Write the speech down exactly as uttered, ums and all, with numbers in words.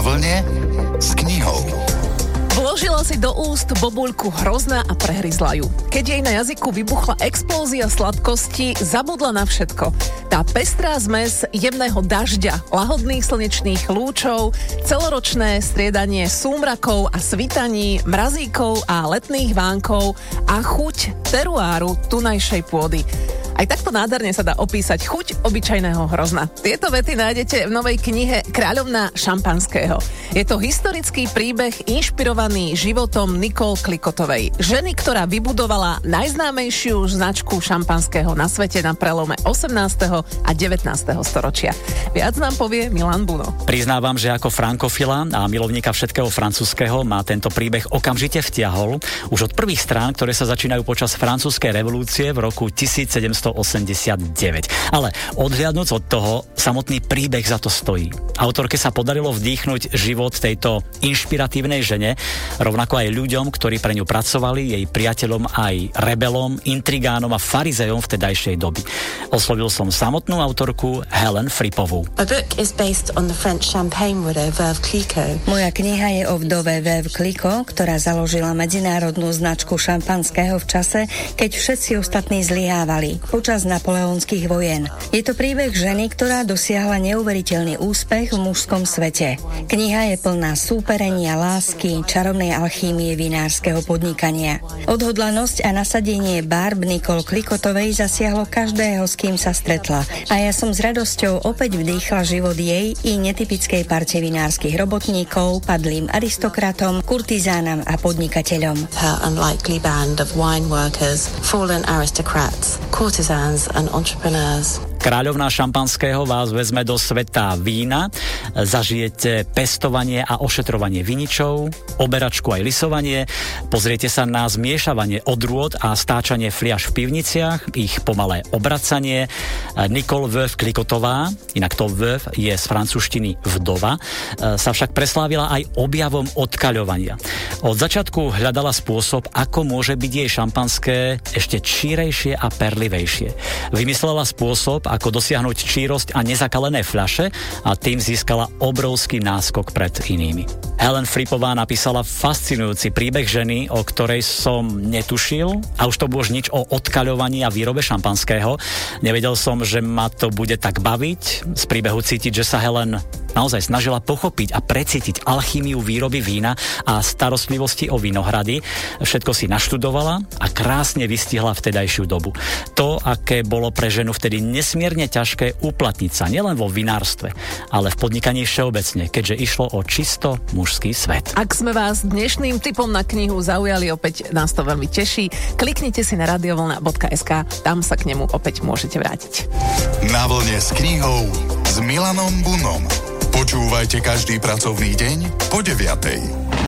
Na vlne s knihou. Vložila si do úst bobuľku hrozná a prehryzla ju. Keď jej na jazyku vybuchla explózia sladkosti, zabudla na všetko. Tá pestrá zmes jemného dažďa, lahodných slnečných lúčov, celoročné striedanie súmrakov a svitaní, mrazíkov a letných vánkov a chuť teruáru tunajšej pôdy. Aj takto nádherne sa dá opísať chuť obyčajného hrozna. Tieto vety nájdete v novej knihe Kráľovná šampanského. Je to historický príbeh inšpirovaný životom Nicole Klikotovej. Ženy, ktorá vybudovala najznámejšiu značku šampanského na svete na prelome osemnásteho a devätnásteho storočia. Viac nám povie Milan Buno. Priznávam, že ako frankofila a milovníka všetkého francúzskeho ma tento príbeh okamžite vtiahol. Už od prvých strán, ktoré sa začínajú počas francúzskej revolúcie v roku tisícsedemstoosemdesiatdeväť. Ale odhliadnúc od toho, samotný príbeh za to stojí. Autorke sa podarilo vdýchnuť život tejto inšpiratívnej žene, rovnako aj ľuďom, ktorí pre ňu pracovali, jej priateľom aj rebelom, intrigánom a farizejom vtedajšej doby. Oslovil som samotnú autorku Helen Fripovú. A book is based on the French champagne widow Veuve Clicquot. Moja kniha je o vdove Veuve Clicquot, ktorá založila medzinárodnú značku šampanského v čase, keď všetci ostatní zlyhávali počas napoleonských vojen. Je to príbeh ženy, ktorá dosiahla neuveriteľný úspech v mužskom svete. Kniha je plná súperenia, lásky, čarovnej alchýmie vinárskeho podnikania. Odhodlanosť a nasadenie barb Nicole Klikotovej zasiahlo každého, s kým sa stretla. A ja som s radosťou opäť vdýchla život jej i netypickej parte vinárskych robotníkov, padlým aristokratom, kurtizánam a podnikateľom. Her unlikely band of wine workers, fallen aristocrats, courtesans and entrepreneurs. Kráľovná šampanského vás vezme do sveta vína, zažijete pestovanie a ošetrovanie viničov, oberačku aj lisovanie, pozriete sa na zmiešavanie odrôd a stáčanie fliaš v pivniciach, ich pomalé obracanie. Nicole Veuve Clikotová, inak to Veuve je z francúzštiny vdova, sa však preslávila aj objavom odkaľovania. Od začiatku hľadala spôsob, ako môže byť jej šampanské ešte čírejšie a perlivejšie. Vymyslela spôsob, ako dosiahnuť čírosť a nezakalené fľaše a tým získala obrovský náskok pred inými. Helen Fripová napísala fascinujúci príbeh ženy, o ktorej som netušil, a už to bolo nič o odkaľovaní a výrobe šampanského. Nevedel som, že ma to bude tak baviť. Z príbehu cítiť, že sa Helen naozaj snažila pochopiť a precítiť alchýmiu výroby vína a starostlivosti o vinohrady. Všetko si naštudovala a krásne vystihla vtedajšiu dobu. To, aké bolo pre ženu vtedy nesmierne ťažké uplatniť sa nielen vo vinárstve, ale v podnikaní všeobecne, keďže išlo o čisto mužský svet. Ak sme vás dnešným tipom na knihu zaujali, opäť nás to veľmi teší. Kliknite si na radiovlna bodka es ká, tam sa k nemu opäť môžete vrátiť. Na vlne s knihou s Milanom Bunom. Počúvajte každý pracovný deň po deviatej.